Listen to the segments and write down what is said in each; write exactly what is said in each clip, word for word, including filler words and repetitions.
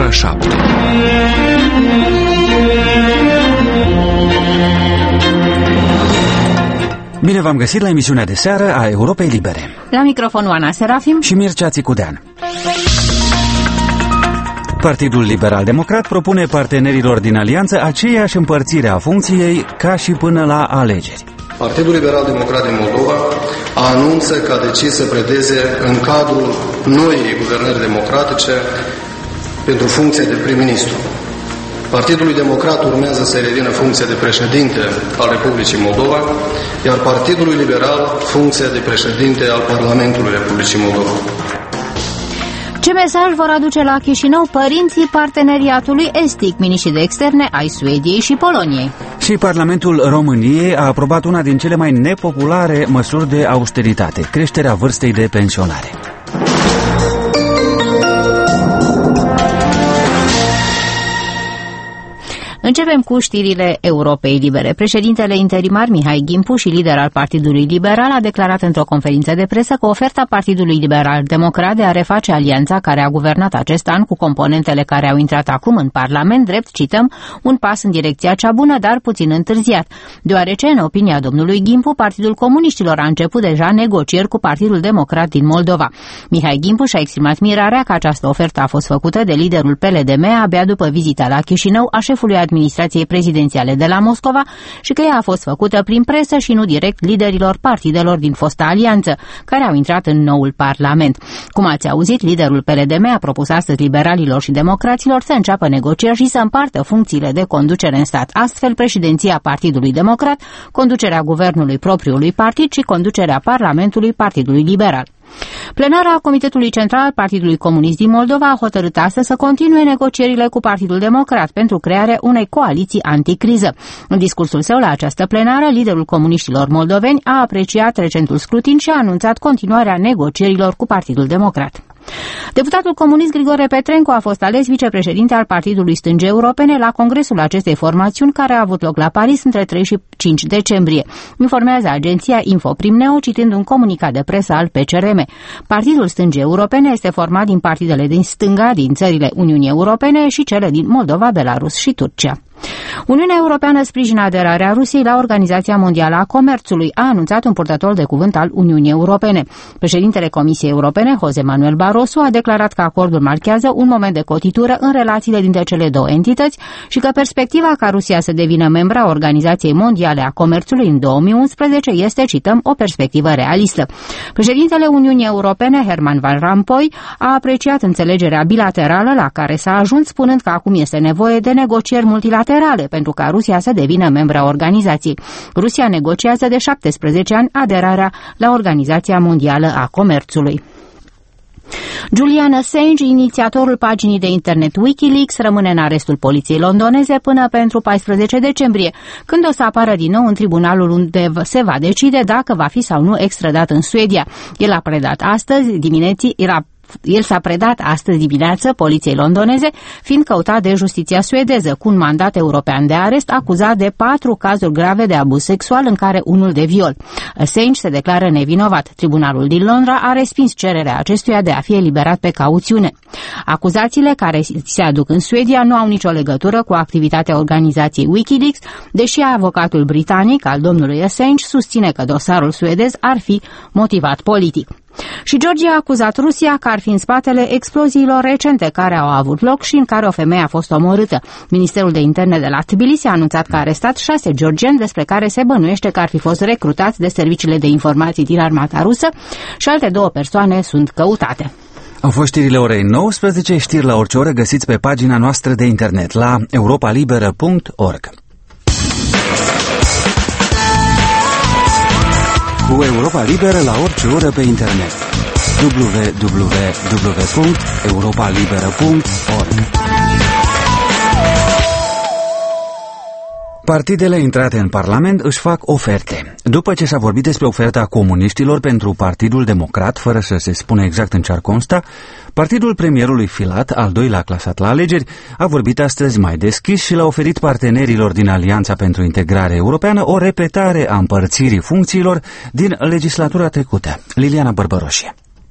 ora șapte. Bine v-am găsit la emisiunea de seară a Europei Libere. La microfon Oana Serafim și Mircea Țicudean. Partidul Liberal-Democrat propune partenerilor din alianță aceeași împărțire a funcției ca și până la alegeri. Partidul Liberal-Democrat din Moldova anunță că a decis să predeze în cadrul noii guvernări democratice pentru funcția de prim-ministru. Partidului Democrat urmează să revină funcția de președinte al Republicii Moldova, iar Partidului Liberal funcția de președinte al Parlamentului Republicii Moldova. Ce mesaj vor aduce la Chișinău părinții parteneriatului estic, miniștrii de externe ai Suediei și Poloniei? Și Parlamentul României a aprobat una din cele mai nepopulare măsuri de austeritate, creșterea vârstei de pensionare. Începem cu știrile Europei Libere. Președintele interimar Mihai Gimpu și lider al Partidului Liberal a declarat într-o conferință de presă că oferta Partidului Liberal Democrat de a reface alianța care a guvernat acest an cu componentele care au intrat acum în Parlament, drept, cităm, un pas în direcția cea bună, dar puțin întârziat, deoarece, în opinia domnului Gimpu, Partidul Comuniștilor a început deja negocieri cu Partidul Democrat din Moldova. Mihai Gimpu și-a exprimat mirarea că această ofertă a fost făcută de liderul P L D M abia după vizita la Chișinău a șefului administrației prezidențiale de la Moscova și că ea a fost făcută prin presă și nu direct liderilor partidelor din fosta alianță, care au intrat în noul Parlament. Cum ați auzit, liderul P L D M a propus astăzi liberalilor și democraților să înceapă negocieri și să împartă funcțiile de conducere în stat. Astfel, președinția Partidului Democrat, conducerea guvernului propriului partid și conducerea Parlamentului Partidului Liberal. Plenara Comitetului Central al Partidului Comunist din Moldova a hotărât astăzi să continue negocierile cu Partidul Democrat pentru crearea unei coaliții anticriză. În discursul său la această plenară, liderul comuniștilor moldoveni a apreciat recentul scrutin și a anunțat continuarea negocierilor cu Partidul Democrat. Deputatul comunist Grigore Petrenco a fost ales vicepreședinte al Partidului Stângii Europene la congresul acestei formațiuni care a avut loc la Paris între trei și cinci decembrie. Informează agenția Infoprim-Neo citând un comunicat de presă al P C R M. Partidul Stângii Europene este format din partidele din stânga din țările Uniunii Europene și cele din Moldova, Belarus și Turcia. Uniunea Europeană sprijină aderarea Rusiei la Organizația Mondială a Comerțului, a anunțat un purtător de cuvânt al Uniunii Europene. Președintele Comisiei Europene, José Manuel Barroso, a declarat că acordul marchează un moment de cotitură în relațiile dintre cele două entități și că perspectiva ca Rusia să devină membra Organizației Mondiale a Comerțului în două mii unsprezece este, cităm, o perspectivă realistă. Președintele Uniunii Europene, Herman Van Rompuy, a apreciat înțelegerea bilaterală la care s-a ajuns, spunând că acum este nevoie de negocieri multilaterale pentru ca Rusia să devină membra organizației. Rusia negociază de șaptesprezece ani aderarea la Organizația Mondială a Comerțului. Julian Assange, inițiatorul paginii de internet Wikileaks, rămâne în arestul poliției londoneze până pentru paisprezece decembrie, când o să apară din nou în tribunalul unde se va decide dacă va fi sau nu extradat în Suedia. El a predat astăzi dimineții, era El s-a predat astăzi dimineață poliției londoneze, fiind căutat de justiția suedeză, cu un mandat european de arest, acuzat de patru cazuri grave de abuz sexual, în care unul de viol. Assange se declară nevinovat. Tribunalul din Londra a respins cererea acestuia de a fi eliberat pe cauțiune. Acuzațiile care se aduc în Suedia nu au nicio legătură cu activitatea organizației Wikileaks, deși avocatul britanic al domnului Assange susține că dosarul suedez ar fi motivat politic. Și Georgia a acuzat Rusia că ar fi în spatele exploziilor recente care au avut loc și în care o femeie a fost omorâtă. Ministerul de Interne de la Tbilisi a anunțat că a arestat șase georgieni despre care se bănuiește că ar fi fost recrutați de serviciile de informații din armata rusă și alte două persoane sunt căutate. Au fost știrile orei nouăsprezece, știri la orice oră găsiți pe pagina noastră de internet la europa liberă punct org. Cu Europa Liberă la orice oră pe internet. w w w punct europa liberă punct org. Partidele intrate în Parlament își fac oferte. După ce s-a vorbit despre oferta comuniștilor pentru Partidul Democrat, fără să se spună exact în ce ar consta, partidul premierului Filat, al doilea clasat la alegeri, a vorbit astăzi mai deschis și l-a oferit partenerilor din Alianța pentru Integrare Europeană o repetare a împărțirii funcțiilor din legislatura trecută. Liliana Bărbăroșie.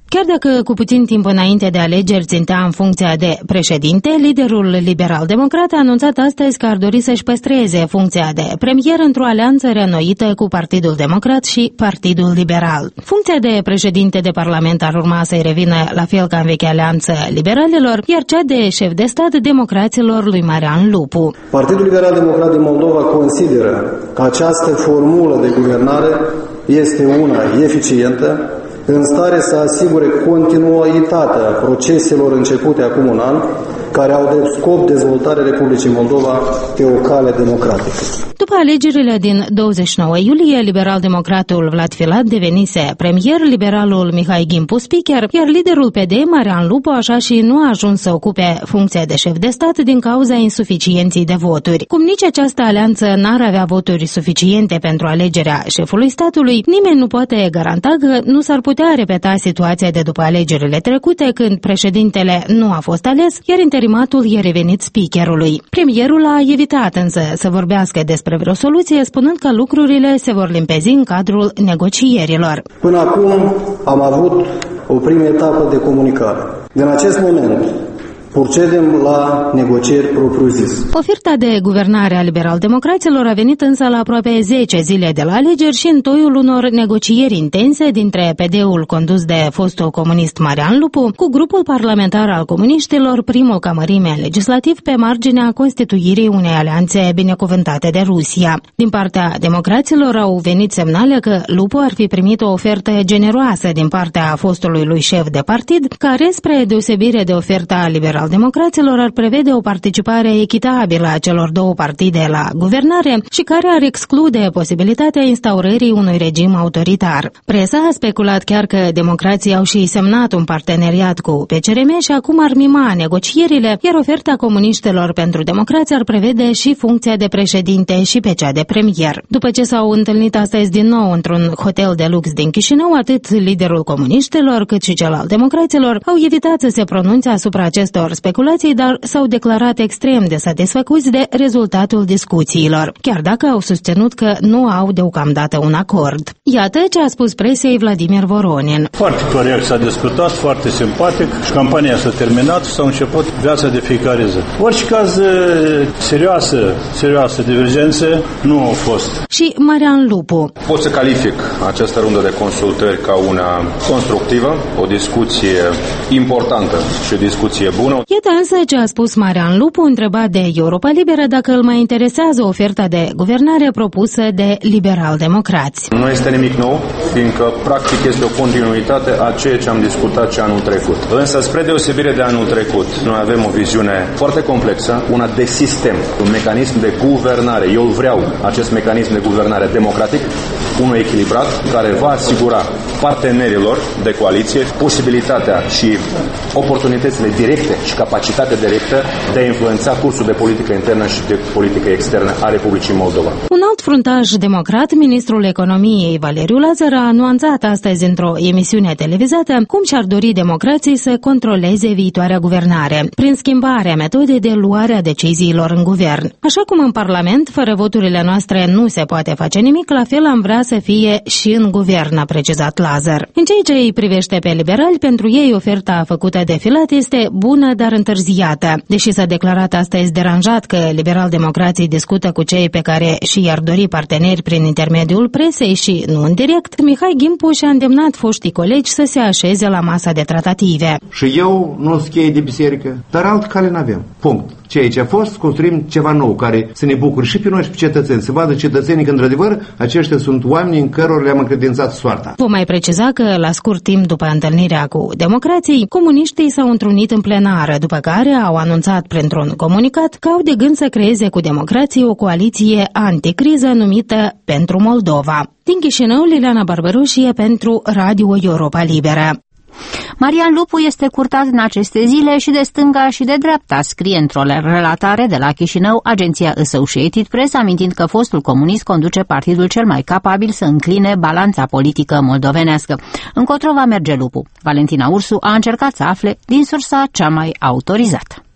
Chiar dacă cu puțin timp înainte de alegeri țintea în funcția de președinte, liderul liberal-democrat a anunțat astăzi că ar dori să-și păstreze funcția de premier într-o alianță reînnoită cu Partidul Democrat și Partidul Liberal. Funcția de președinte de parlament ar urma să-i revină la fel ca în vechea alianță liberalilor, iar cea de șef de stat democraților lui Marian Lupu. Partidul Liberal-Democrat din Moldova consideră că această formulă de guvernare este una eficientă, în stare să asigure continuitatea proceselor începute acum un an, care au de scop dezvoltarea Republicii Moldova pe o cale democratică. După alegerile din douăzeci și nouă iulie, liberal-democratul Vlad Filat devenise premier, liberalul Mihai Gimpu speaker, iar liderul P D, Marian Lupu, așa și nu a ajuns să ocupe funcția de șef de stat din cauza insuficienței de voturi. Cum nici această alianță n-ar avea voturi suficiente pentru alegerea șefului statului, nimeni nu poate garanta că nu s-ar putea repeta situația de după alegerile trecute, când președintele nu a fost ales, iar interimatul i-a revenit speakerului. Premierul a evitat însă să vorbească despre vreo soluție, spunând că lucrurile se vor limpezi în cadrul negocierilor. Până acum am avut o primă etapă de comunicare. Din acest moment procedem la negocieri propriu-zis. Oferta de guvernare a liberal-democraților a venit însă la aproape zece zile de la alegeri și în toiul unor negocieri intense dintre P D-ul condus de fostul comunist Marian Lupu cu grupul parlamentar al comuniștilor, primul ca mărime legislativ, pe marginea constituirii unei alianțe binecuvântate de Rusia. Din partea democraților au venit semnale că Lupu ar fi primit o ofertă generoasă din partea fostului lui șef de partid, care, spre deosebire de oferta liberal democraților, ar prevede o participare echitabilă a celor două partide la guvernare și care ar exclude posibilitatea instaurării unui regim autoritar. Presa a speculat chiar că democrații au și semnat un parteneriat cu P C R M și acum ar mima negocierile, iar oferta comuniștilor pentru democrație ar prevede și funcția de președinte și pe cea de premier. După ce s-au întâlnit astăzi din nou într-un hotel de lux din Chișinău, atât liderul comuniștilor cât și cel al democraților au evitat să se pronunțe asupra acestor speculații, dar s-au declarat extrem de satisfăcuți de rezultatul discuțiilor, chiar dacă au susținut că nu au deocamdată un acord. Iată ce a spus presei Vladimir Voronin. Foarte corect s-a discutat, foarte simpatic și campania s-a terminat, s-a început viața de fiecare zi. Orice caz serioasă, serioasă divergențe nu au fost. Și Marian Lupu. Pot să calific această rundă de consultări ca una constructivă, o discuție importantă și o discuție bună. Iată însă ce a spus Marian Lupu, întrebat de Europa Liberă dacă îl mai interesează oferta de guvernare propusă de liberal-democrați. Nu este nimic nou, fiindcă practic este o continuitate a ceea ce am discutat și anul trecut. Însă, spre deosebire de anul trecut, noi avem o viziune foarte complexă, una de sistem, un mecanism de guvernare. Eu vreau acest mecanism de guvernare democratic, unul echilibrat, care va asigura partenerilor de coaliție posibilitatea și oportunitățile directe și capacitatea directă de a influența cursul de politică internă și de politică externă a Republicii Moldova. Un alt fruntaș democrat, ministrul economiei Valeriu Lazar, a nuanțat astăzi într-o emisiune televizată cum și-ar dori democrații să controleze viitoarea guvernare, prin schimbarea metodei de luare a deciziilor în guvern. Așa cum în Parlament, fără voturile noastre nu se poate face nimic, la fel am vrea să fie și în guvern, a precizat Lazar. În ceea ce îi privește pe liberali, pentru ei oferta făcută de Filat este bună, dar întârziată. Deși s-a declarat astăzi deranjat că liberal-democrații discută cu cei pe care și i-ar dori parteneri prin intermediul presei și nu în direct, Mihai Gimpu și-a îndemnat foștii colegi să se așeze la masa de tratative. Și eu nu schei de biserică, dar alt cale n-avem. Punct. Ceea ce a fost, construim ceva nou, care să ne bucure și pe noi și pe cetățeni. Să vadă cetățenii că, într-adevăr, aceștia sunt oamenii în cărora le-am încredințat soarta. Vom mai preciza că, la scurt timp după întâlnirea cu democrații, comuniștii s-au întrunit în plenară, după care au anunțat printr-un comunicat că au de gând să creeze cu democrații o coaliție anticriză numită Pentru Moldova. Din Chișinău, Liliana Barbaroșie pentru Radio Europa Liberă. Marian Lupu este curtat în aceste zile și de stânga și de dreapta, scrie într-o relatare de la Chișinău agenția Associated Press, amintind că fostul comunist conduce partidul cel mai capabil să încline balanța politică moldovenească. Încotro va merge Lupu. Valentina Ursu a încercat să afle din sursa cea mai autorizată.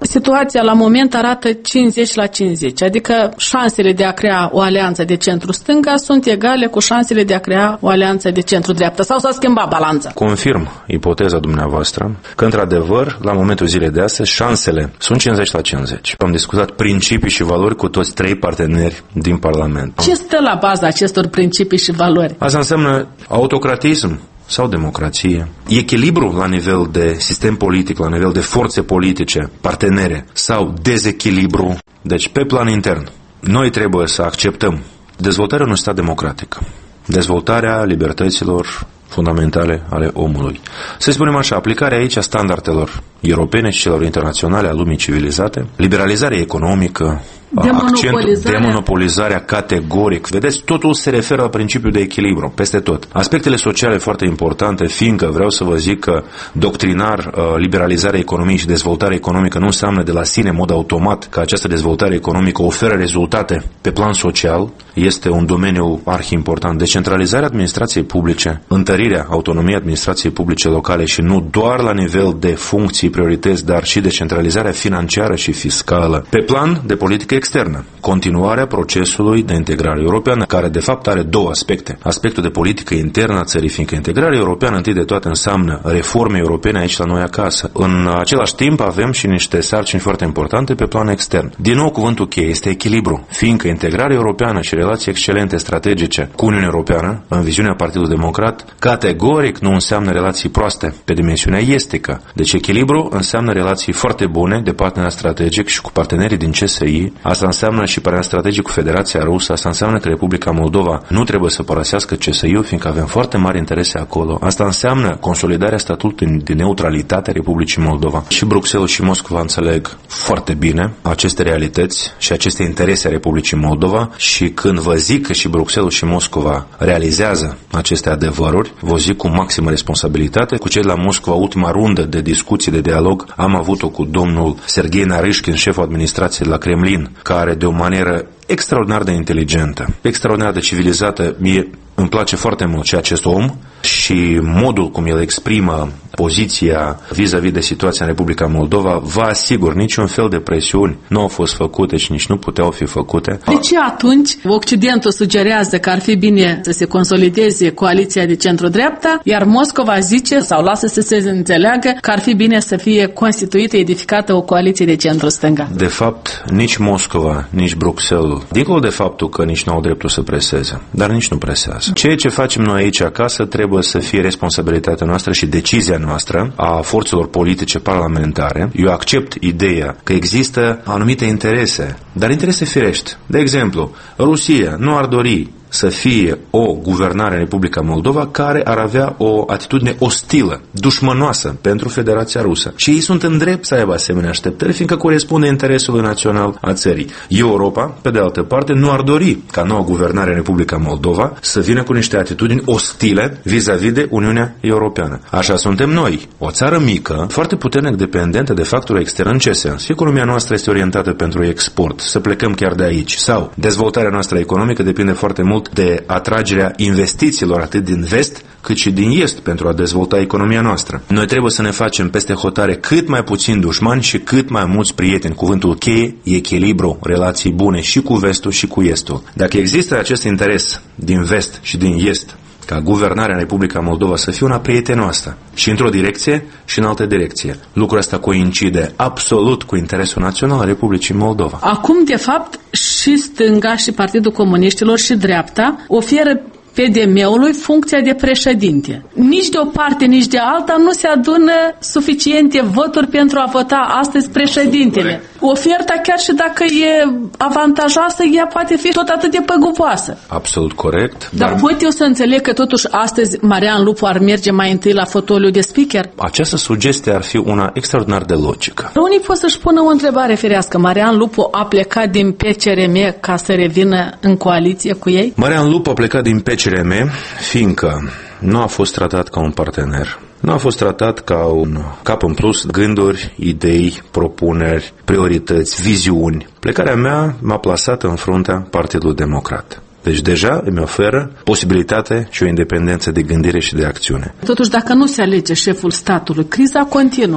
Situația la moment arată cincizeci la cincizeci, adică șansele de a crea o alianță de centru-stânga sunt egale cu șansele de a crea o alianță de centru-dreapta. Sau s-a schimbat balanța? Confirm ipoteza dumneavoastră că, într-adevăr, la momentul zilei de astăzi, șansele sunt cincizeci la cincizeci. Am discutat principii și valori cu toți trei parteneri din Parlament. Ce stă la baza acestor principii și valori? Asta înseamnă autocratism sau democrație, echilibru la nivel de sistem politic, la nivel de forțe politice, partenere, sau dezechilibru. Deci, pe plan intern, noi trebuie să acceptăm dezvoltarea unui stat democratic, dezvoltarea libertăților fundamentale ale omului. Să spunem așa, aplicarea aici a standardelor europene și celor internaționale a lumii civilizate, liberalizarea economică, demonopolizarea. demonopolizarea categoric. Vedeți, totul se referă la principiul de echilibru, peste tot. Aspectele sociale foarte importante, fiindcă vreau să vă zic că doctrinar liberalizarea economiei și dezvoltarea economică nu înseamnă de la sine, în mod automat, că această dezvoltare economică oferă rezultate pe plan social. Este un domeniu arhi-important. Decentralizarea administrației publice, întărirea autonomiei administrației publice locale și nu doar la nivel de funcții, priorități, dar și decentralizarea financiară și fiscală. Pe plan de politică externă, continuarea procesului de integrare europeană, care de fapt are două aspecte. Aspectul de politică internă a țării, fiindcă integrarea europeană întâi de toate înseamnă reforme europene aici la noi acasă. În același timp avem și niște sarcini foarte importante pe plan extern. Din nou, cuvântul cheie este echilibru, fiindcă integrarea europeană și relații excelente strategice cu Uniunea Europeană, în viziunea Partidului Democrat, categoric nu înseamnă relații proaste pe dimensiunea estică. Deci echilibru înseamnă relații foarte bune de partener strategic și cu partenerii din C S I. Asta înseamnă și partener strategic cu Federația Rusă. Asta înseamnă că Republica Moldova nu trebuie să părăsească C S I-ul, fiindcă avem foarte mari interese acolo. Asta înseamnă consolidarea statutului de neutralitate a Republicii Moldova. Și Bruxelles și Moscova înțeleg foarte bine aceste realități și aceste interese a Republicii Moldova și când vă zic că și Bruxelles și Moscova realizează aceste adevăruri, vă zic cu maximă responsabilitate. Cu cei de la Moscova, ultima rundă de discuții, de dialog, am avut-o cu domnul Serghei Naryshkin, șeful administrației de la Kremlin, care de o manieră extraordinar de inteligentă, extraordinar de civilizată, mie îmi place foarte mult și acest om și modul cum el exprimă poziția vis-a-vis de situația în Republica Moldova, vă asigur, niciun fel de presiuni nu au fost făcute și nici nu puteau fi făcute. De ce atunci Occidentul sugerează că ar fi bine să se consolideze coaliția de centru-dreapta, iar Moscova zice sau lasă să se înțeleagă că ar fi bine să fie constituită, edificată o coaliție de centru-stânga? De fapt, nici Moscova, nici Bruxelles, dincolo de faptul că nici nu au dreptul să preseze, dar nici nu presează. Ceea ce facem noi aici acasă trebuie să fie responsabilitatea noastră și decizia noastră a forțelor politice parlamentare. Eu accept ideea că există anumite interese, dar interese firești. De exemplu, Rusia nu ar dori să fie o guvernare în Republica Moldova care ar avea o atitudine ostilă, dușmănoasă pentru Federația Rusă. Și ei sunt în drept să aibă asemenea așteptări, fiindcă corespunde interesului național a țării. Europa, pe de altă parte, nu ar dori ca noua guvernare în Republica Moldova să vină cu niște atitudini ostile vis-a-vis de Uniunea Europeană. Așa suntem noi, o țară mică, foarte puternic dependentă de factorul extern. În ce sens? Economia noastră este orientată pentru export, să plecăm chiar de aici. Sau dezvoltarea noastră economică depinde foarte mult de atragerea investițiilor atât din vest cât și din est pentru a dezvolta economia noastră. Noi trebuie să ne facem peste hotare cât mai puțin dușmani și cât mai mulți prieteni. Cuvântul cheie, echilibru, relații bune și cu vestul și cu estul. Dacă există acest interes din vest și din est ca guvernarea în Republica Moldova să fie una prietenoasă și într-o direcție și în altă direcție, lucrul ăsta coincide absolut cu interesul național al Republicii Moldova. Acum, de fapt, și stânga și Partidul Comuniștilor și dreapta oferă P D M-ului funcția de președinte. Nici de o parte, nici de alta nu se adună suficiente voturi pentru a vota astăzi președintele. Oferta, chiar și dacă e avantajoasă, ea poate fi tot atât de păguboasă. Absolut corect. Dar, dar pot eu să înțeleg că totuși astăzi Marian Lupu ar merge mai întâi la fotoliu de speaker? Această sugestie ar fi una extraordinar de logică. Unii pot să-și pună o întrebare ferească. Marian Lupu a plecat din P C R M ca să revină în coaliție cu ei? Marian Lupu a plecat din P C R M fiindcă nu a fost tratat ca un partener. Nu a fost tratat ca un cap în plus, gânduri, idei, propuneri, priorități, viziuni. Plecarea mea m-a plasat în fruntea Partidului Democrat. Deci deja îmi oferă posibilitate și o independență de gândire și de acțiune. Totuși, dacă nu se alege șeful statului, criza continuă.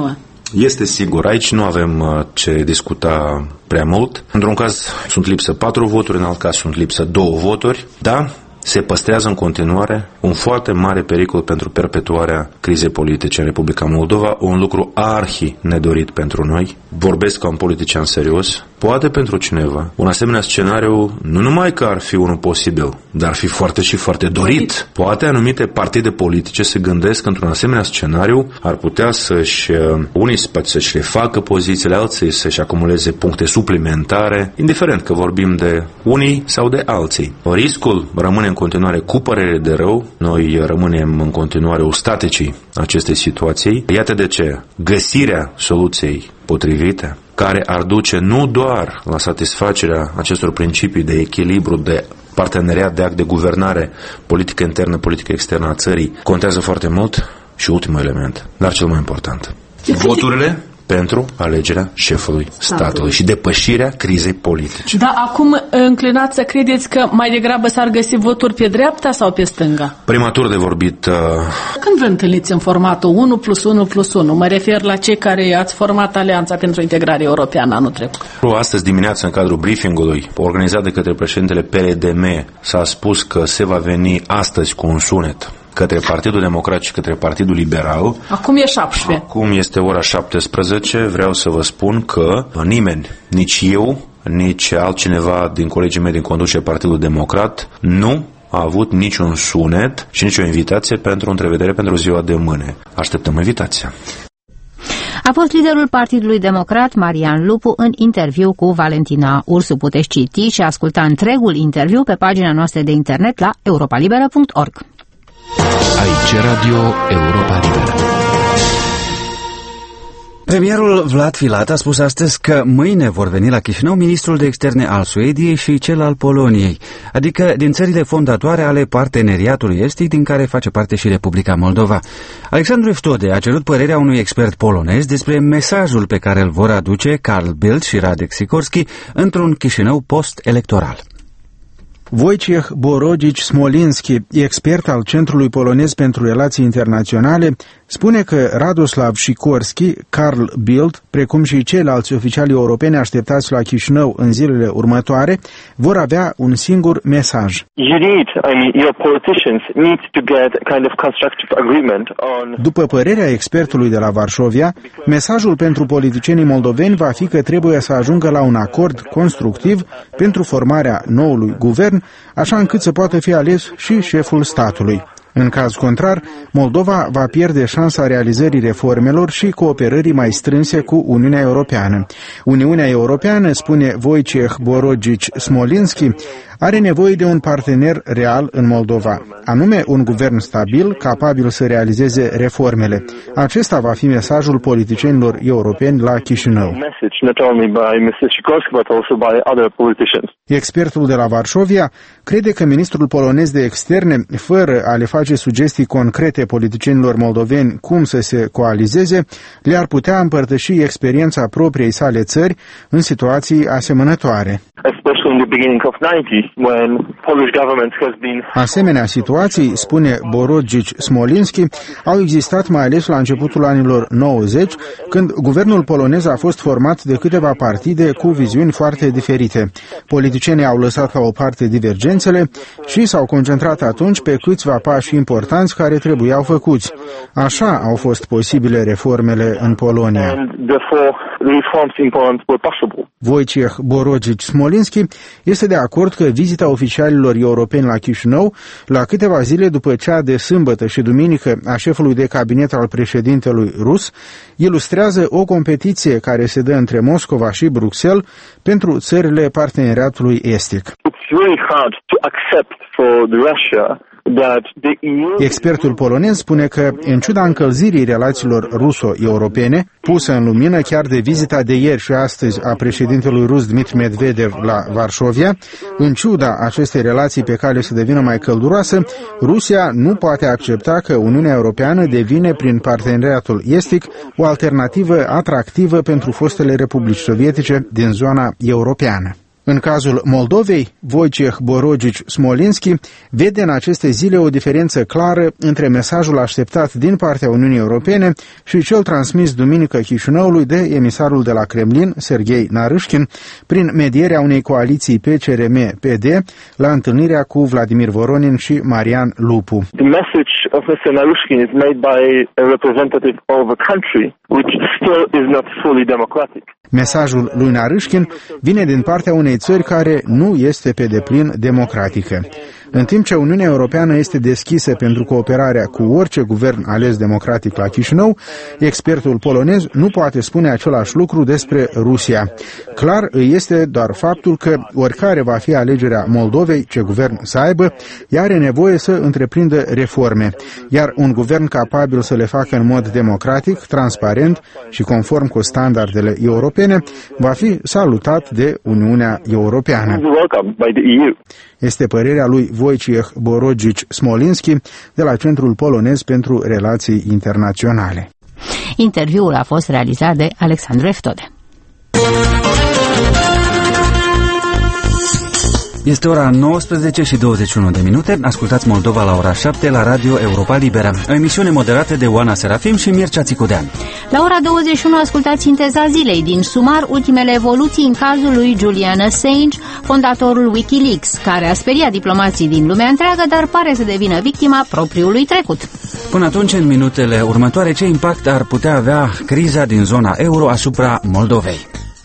Este sigur, aici nu avem ce discuta prea mult. Într-un caz sunt lipsă patru voturi, în alt caz sunt lipsă două voturi. Da, se păstrează în continuare un foarte mare pericol pentru perpetuarea crizei politice în Republica Moldova, un lucru arhi nedorit pentru noi. Vorbesc ca un politician serios. Poate pentru cineva un asemenea scenariu nu numai că ar fi unul posibil, dar ar fi foarte și foarte dorit. Poate anumite partide politice se gândesc că într-un asemenea scenariu ar putea să-și, unii să-și refacă pozițiile, alții să-și acumuleze puncte suplimentare, indiferent că vorbim de unii sau de alții. Riscul rămâne în continuare cu părere de rău, noi rămânem în continuare ostaticii acestei situații. Iată de ce găsirea soluției potrivite, care ar duce nu doar la satisfacerea acestor principii de echilibru, de parteneriat, de act de guvernare, politică internă, politică externă a țării, contează foarte mult. Și ultimul element, dar cel mai important, voturile pentru alegerea șefului statului și depășirea crizei politice. Da, acum înclinați să credeți că mai degrabă s-ar găsi voturi pe dreapta sau pe stânga? Prematur de vorbit. Uh... Când vă întâlniți în formatul unu plus unu plus unu? Mă refer la cei care ați format Alianța pentru Integrare Europeană anul trecut. Astăzi dimineața, în cadrul briefingului organizat de către președintele P R D M, s-a spus că se va veni astăzi cu un sunet către Partidul Democrat și către Partidul Liberal. Acum e șaptesprezece. Acum este ora șaptesprezece. Vreau să vă spun că nimeni, nici eu, nici altcineva din colegii mei din conducerea Partidului Democrat, nu a avut niciun sunet și nicio invitație pentru o întrevedere pentru ziua de mâine. Așteptăm invitația. A fost liderul Partidului Democrat, Marian Lupu, în interviu cu Valentina Ursu. Puteți citi și asculta întregul interviu pe pagina noastră de internet la europa liberă punct org. Aici Radio Europa Liberă. Premierul Vlad Filat a spus astăzi că mâine vor veni la Chișinău ministrul de externe al Suediei și cel al Poloniei, adică din țările fondatoare ale parteneriatului estic, din care face parte și Republica Moldova. Alexandru Eftode a cerut părerea unui expert polonez despre mesajul pe care îl vor aduce Carl Bildt și Radek Sikorski într-un Chișinău post-electoral. Wojciech Borodzic-Smolinski, expert al Centrului Polonez pentru Relații Internaționale, spune că Radoslav Sikorski, Carl Bildt, precum și ceilalți oficiali europeni așteptați la Chișinău în zilele următoare, vor avea un singur mesaj. După părerea expertului de la Varșovia, mesajul pentru politicienii moldoveni va fi că trebuie să ajungă la un acord constructiv pentru formarea noului guvern, așa încât să poată fi ales și șeful statului. În caz contrar, Moldova va pierde șansa realizării reformelor și cooperării mai strânse cu Uniunea Europeană. Uniunea Europeană, spune Wojciech Borodzic-Smolinski, are nevoie de un partener real în Moldova, anume un guvern stabil, capabil să realizeze reformele. Acesta va fi mesajul politicienilor europeni la Chișinău. Expertul de la Varșovia crede că ministrul polonez de externe, fără a le face sugestii concrete politicienilor moldoveni cum să se coalizeze, le-ar putea împărtăși experiența propriei sale țări în situații asemănătoare. Asemenea situații, spune Borodzic-Smolinski, au existat mai ales la începutul anilor nouăzeci, când guvernul polonez a fost format de câteva partide cu viziuni foarte diferite. Politicienii au lăsat la o parte divergențele și s-au concentrat atunci pe câțiva pași importanți care trebuiau făcuți. Așa au fost posibile reformele în Polonia. Wojciech Borodzic-Smolinski este de acord că vizita oficialilor europeni la Chișinău, la câteva zile după cea de sâmbătă și duminică a șefului de cabinet al președintelui rus, ilustrează o competiție care se dă între Moscova și Bruxelles pentru țările parteneriatului estic. Expertul polonez spune că, în ciuda încălzirii relațiilor ruso-europene, pusă în lumină chiar de vizita de ieri și astăzi a președintelui rus Dmitri Medvedev la Varșovia, în ciuda acestei relații pe care să devină mai călduroasă, Rusia nu poate accepta că Uniunea Europeană devine, prin parteneriatul estic, o alternativă atractivă pentru fostele republici sovietice din zona europeană. În cazul Moldovei, Wojciech Borogici-Smolinski vede în aceste zile o diferență clară între mesajul așteptat din partea Uniunii Europene și cel transmis duminică Chișinăului de emisarul de la Kremlin, Serghei Narâșkin, prin medierea unei coaliții P C R M P D la întâlnirea cu Vladimir Voronin și Marian Lupu. The message of mister Narushkin is made by a representative of a country which still is not fully democratic. Mesajul lui Narâșkin vine din partea unei țări care nu este pe deplin democratică. În timp ce Uniunea Europeană este deschisă pentru cooperarea cu orice guvern ales democratic la Chișinău, expertul polonez nu poate spune același lucru despre Rusia. Clar îi este doar faptul că oricare va fi alegerea Moldovei, ce guvern să aibă, ea are nevoie să întreprindă reforme, iar un guvern capabil să le facă în mod democratic, transparent și conform cu standardele europene va fi salutat de Uniunea Europeană. Este părerea lui Wojciech Borogici-Smolinski de la Centrul Polonez pentru Relații Internaționale. Interviul a fost realizat de Alexandru Eftode. Este ora nouăsprezece și douăzeci și unu de minute. Ascultați Moldova la ora șapte la Radio Europa Liberă. O emisiune moderată de Oana Serafim și Mircea Țicudean. La ora douăzeci și unu ascultați Sinteza zilei, din sumar ultimele evoluții în cazul lui Julian Assange, fondatorul Wikileaks, care a speriat diplomații din lumea întreagă, dar pare să devină victima propriului trecut. Până atunci, în minutele următoare, ce impact ar putea avea criza din zona euro asupra Moldovei?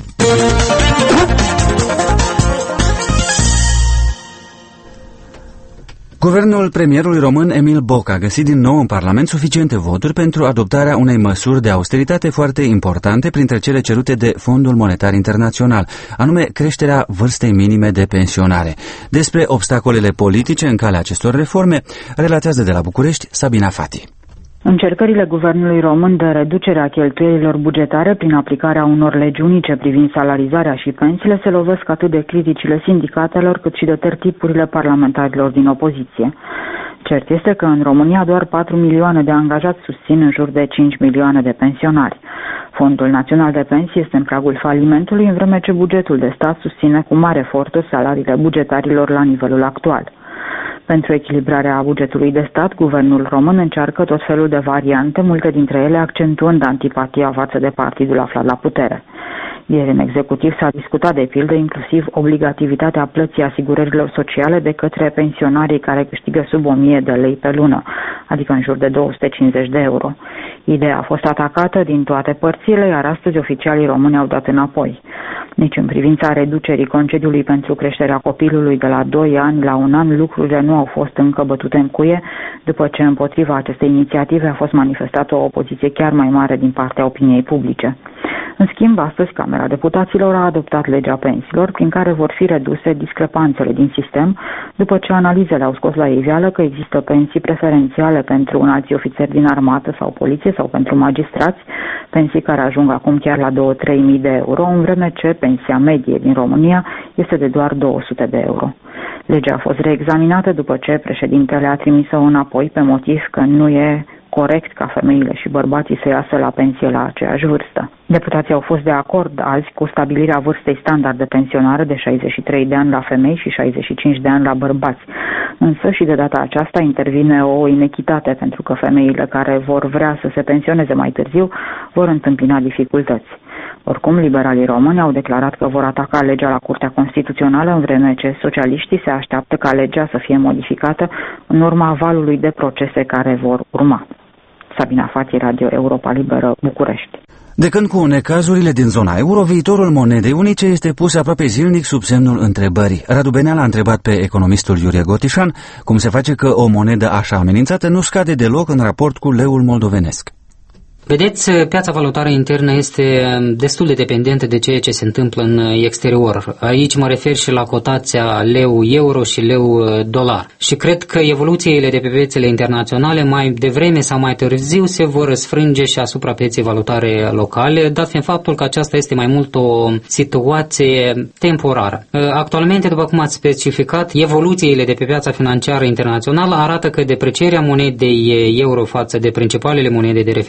Guvernul premierului român Emil Boc a găsit din nou în Parlament suficiente voturi pentru adoptarea unei măsuri de austeritate foarte importante printre cele cerute de Fondul Monetar Internațional, anume creșterea vârstei minime de pensionare. Despre obstacolele politice în calea acestor reforme, relatează de la București Sabina Fati. Încercările guvernului român de reducere a cheltuielilor bugetare prin aplicarea unor legi unice privind salarizarea și pensiile se lovesc atât de criticile sindicatelor cât și de tertipurile parlamentarilor din opoziție. Cert este că în România doar patru milioane de angajați susțin în jur de cinci milioane de pensionari. Fondul Național de Pensii este în pragul falimentului, în vreme ce bugetul de stat susține cu mare eforturi salariile bugetarilor la nivelul actual. Pentru echilibrarea bugetului de stat, guvernul român încearcă tot felul de variante, multe dintre ele accentuând antipatia față de partidul aflat la putere. Ieri în executiv s-a discutat de pildă inclusiv obligativitatea plății asigurărilor sociale de către pensionarii care câștigă sub o mie de lei pe lună, adică în jur de două sute cincizeci de euro. Ideea a fost atacată din toate părțile, iar astăzi oficialii români au dat înapoi. Nici în privința reducerii concediului pentru creșterea copilului de la doi ani la un an, lucrurile nu au fost încă bătute în cuie, după ce împotriva acestei inițiative a fost manifestată o opoziție chiar mai mare din partea opiniei publice. În schimb, astăzi Camera Deputaților a adoptat legea pensiilor, prin care vor fi reduse discrepanțele din sistem, după ce analizele au scos la iveală că există pensii preferențiale pentru înalți ofițeri din armată sau poliție sau pentru magistrați, pensii care ajung acum chiar la două-trei mii de euro, în vreme ce pensia medie din România este de doar două sute de euro. Legea a fost reexaminată după ce președintele a trimis-o înapoi pe motiv că nu e corect ca femeile și bărbații să iasă la pensie la aceeași vârstă. Deputații au fost de acord azi cu stabilirea vârstei standard de pensionare de șaizeci și trei de ani la femei și șaizeci și cinci de ani la bărbați. Însă și de data aceasta intervine o inechitate, pentru că femeile care vor vrea să se pensioneze mai târziu vor întâmpina dificultăți. Oricum, liberalii români au declarat că vor ataca legea la Curtea Constituțională, în vreme ce socialiștii se așteaptă ca legea să fie modificată în urma valului de procese care vor urma. Sabina Fati, Radio Europa Liberă, București. De când cu necazurile din zona euro, viitorul monedei unice este pus aproape zilnic sub semnul întrebării. Radu Beneal a întrebat pe economistul Iurie Gotișan cum se face că o monedă așa amenințată nu scade deloc în raport cu leul moldovenesc. Vedeți, piața valutară internă este destul de dependentă de ceea ce se întâmplă în exterior. Aici mă refer și la cotația leu-euro și leu-dolar. Și cred că evoluțiile de pe piețele internaționale mai devreme sau mai târziu se vor răsfrânge și asupra pieței valutare locale, dat fiind faptul că aceasta este mai mult o situație temporară. Actualmente, după cum ați specificat, evoluțiile de pe piața financiară internațională arată că deprecierea monedei euro față de principalele monede de referință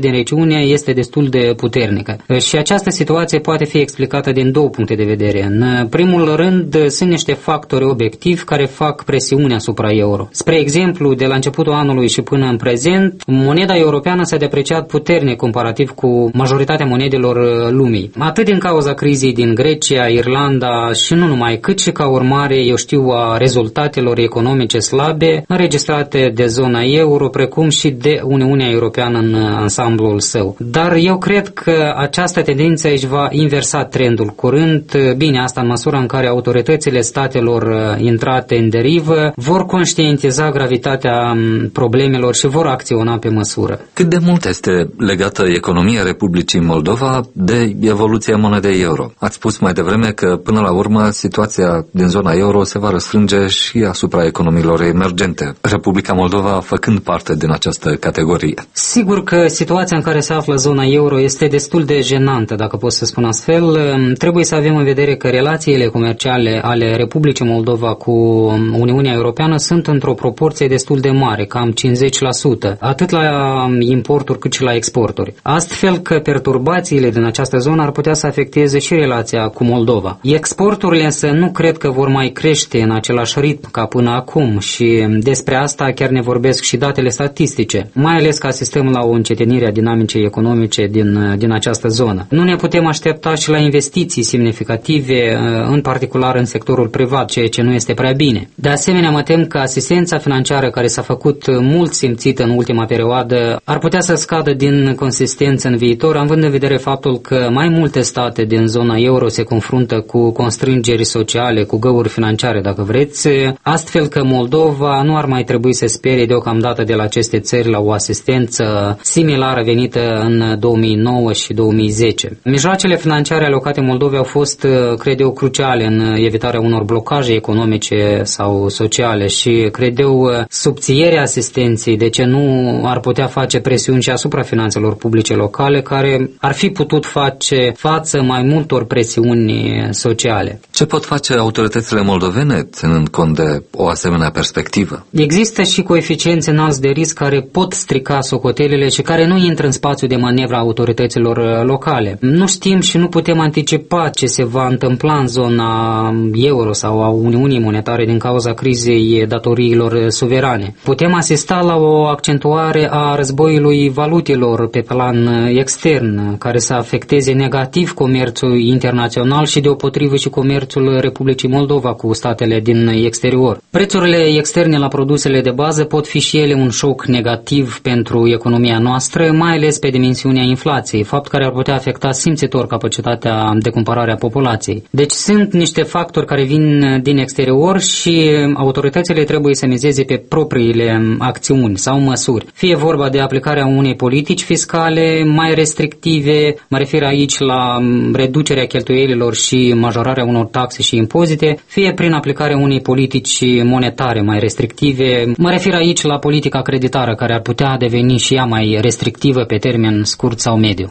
din regiune este destul de puternică. Și această situație poate fi explicată din două puncte de vedere. În primul rând, sunt niște factori obiectivi care fac presiune asupra euro. Spre exemplu, de la începutul anului și până în prezent, moneda europeană s-a depreciat puternic comparativ cu majoritatea monedelor lumii. Atât din cauza crizei din Grecia, Irlanda și nu numai, cât și ca urmare, eu știu, a rezultatelor economice slabe înregistrate de zona euro, precum și de Uniunea Europeană în ansamblul său. Dar eu cred că această tendință își va inversa trendul curând, bine, asta în măsura în care autoritățile statelor intrate în derivă vor conștientiza gravitatea problemelor și vor acționa pe măsură. Cât de mult este legată economia Republicii Moldova de evoluția monedei euro? Ați spus mai devreme că până la urmă situația din zona euro se va răsfrânge și asupra economiilor emergente, Republica Moldova făcând parte din această categorie. Sigur că situația în care se află zona euro este destul de jenantă, dacă pot să spun astfel. Trebuie să avem în vedere că relațiile comerciale ale Republicii Moldova cu Uniunea Europeană sunt într-o proporție destul de mare, cam cincizeci la sută, atât la importuri cât și la exporturi. Astfel că perturbațiile din această zonă ar putea să afecteze și relația cu Moldova. Exporturile însă nu cred că vor mai crește în același ritm ca până acum și despre asta chiar ne vorbesc și datele statistice, mai ales că asistăm la o încetinire a dinamicii economice din, din această zonă. Nu ne putem aștepta și la investiții semnificative, în particular în sectorul privat, ceea ce nu este prea bine. De asemenea, mă tem că asistența financiară care s-a făcut mult simțită în ultima perioadă ar putea să scadă din consistență în viitor, având în vedere faptul că mai multe state din zona euro se confruntă cu constrângeri sociale, cu găuri financiare, dacă vreți, astfel că Moldova nu ar mai trebui să sperie deocamdată de la aceste țări la o asistență similară venită în două mii nouă și două mii zece. Mijloacele financiare alocate Moldovei au fost, cred eu, cruciale în evitarea unor blocaje economice sau sociale și, cred eu, subțierea asistenței, de ce nu ar putea face presiuni și asupra finanțelor publice locale, care ar fi putut face față mai multor presiuni sociale. Ce pot face autoritățile moldovene ținând cont de o asemenea perspectivă? Există și coeficienți înalți de risc care pot strica socotelile și care nu intră în spațiul de manevră a autorităților locale. Nu știm și nu putem anticipa ce se va întâmpla în zona euro sau a Uniunii Monetare din cauza crizei datoriilor suverane. Putem asista la o accentuare a războiului valutelor pe plan extern, care să afecteze negativ comerțul internațional și deopotrivă și comerțul Republicii Moldova cu statele din exterior. Prețurile externe la produsele de bază pot fi și ele un șoc negativ pentru economia noastră, mai ales pe dimensiunea inflației, fapt care ar putea afecta simțitor capacitatea de cumpărare a populației. Deci sunt niște factori care vin din exterior și autoritățile trebuie să mizeze pe propriile acțiuni sau măsuri. Fie vorba de aplicarea unei politici fiscale mai restrictive, mă refer aici la reducerea cheltuielilor și majorarea unor taxe și impozite, fie prin aplicarea unei politici monetare mai restrictive, mă refer aici la politica creditară, care ar putea deveni și ea mai restrictivă pe termen scurt sau mediu.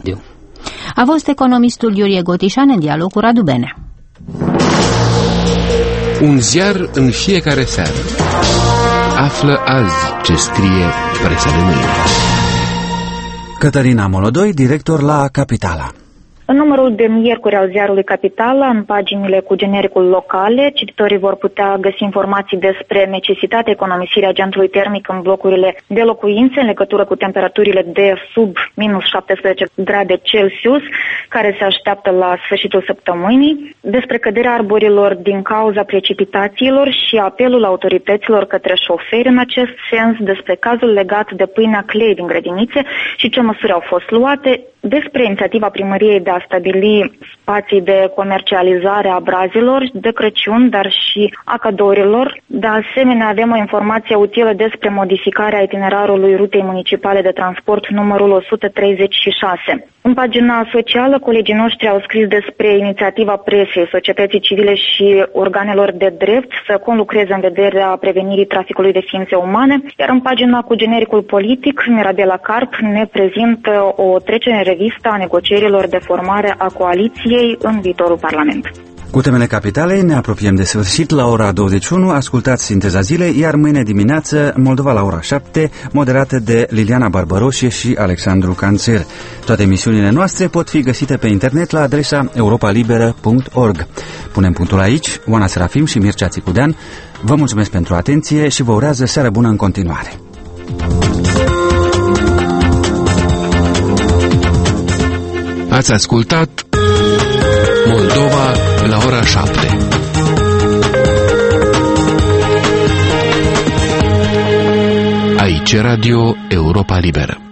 A fost economistul Iurie Gotișan în dialog cu Radu Benea. Un ziar în fiecare seară. Află azi ce scrie presa de mâine. Cătălina Molodoi, director la Capitala. În numărul de miercuri al ziarului Capitala, în paginile cu genericul locale, cititorii vor putea găsi informații despre necesitatea economisirii agentului termic în blocurile de locuințe în legătură cu temperaturile de sub minus șaptesprezece grade Celsius, care se așteaptă la sfârșitul săptămânii, despre căderea arborilor din cauza precipitațiilor și apelul autorităților către șoferi în acest sens, despre cazul legat de pâinea clei din grădinițe și ce măsuri au fost luate, despre inițiativa primăriei de a stabili spații de comercializare a brazilor de Crăciun, dar și a cadourilor. De asemenea, avem o informație utilă despre modificarea itinerarului rutei municipale de transport numărul o sută treizeci și șase. În pagina socială, colegii noștri au scris despre inițiativa presei, societății civile și organelor de drept să conlucreze în vederea prevenirii traficului de ființe umane, iar în pagina cu genericul politic, Mirabela Carp ne prezintă o trecere în revistă a negocierilor de formare a coaliției în viitorul Parlament. Cu temele capitalei ne apropiem de sfârșit. La ora douăzeci și unu ascultați Sinteza Zilei, iar mâine dimineață Moldova la ora șapte, moderată de Liliana Barbaroșie și Alexandru Canțer. Toate emisiunile noastre pot fi găsite pe internet la adresa europa liberă punct org. Punem punctul aici. Oana Serafim și Mircea Țicudean vă mulțumesc pentru atenție și vă urează seară bună în continuare. Ați ascultat Moldova la ora șapte. Aici Radio Europa Liberă.